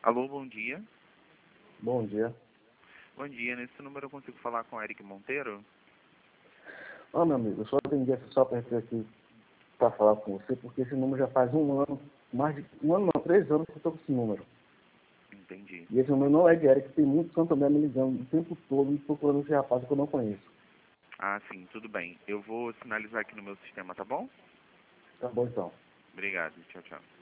Alô, bom dia. Bom dia. Bom dia, nesse número eu consigo falar com o Eric Monteiro? Meu amigo, eu só atendi aqui só para falar com você, porque esse número já faz um ano, mais de um ano não, 3 anos que eu estou com esse número. Entendi. E esse número não é de Eric, tem muito santo também me ligando o tempo todo e procurando esse rapaz que eu não conheço. Ah, sim, tudo bem. Eu vou sinalizar aqui no meu sistema, tá bom? Tá bom então. Obrigado, tchau, tchau.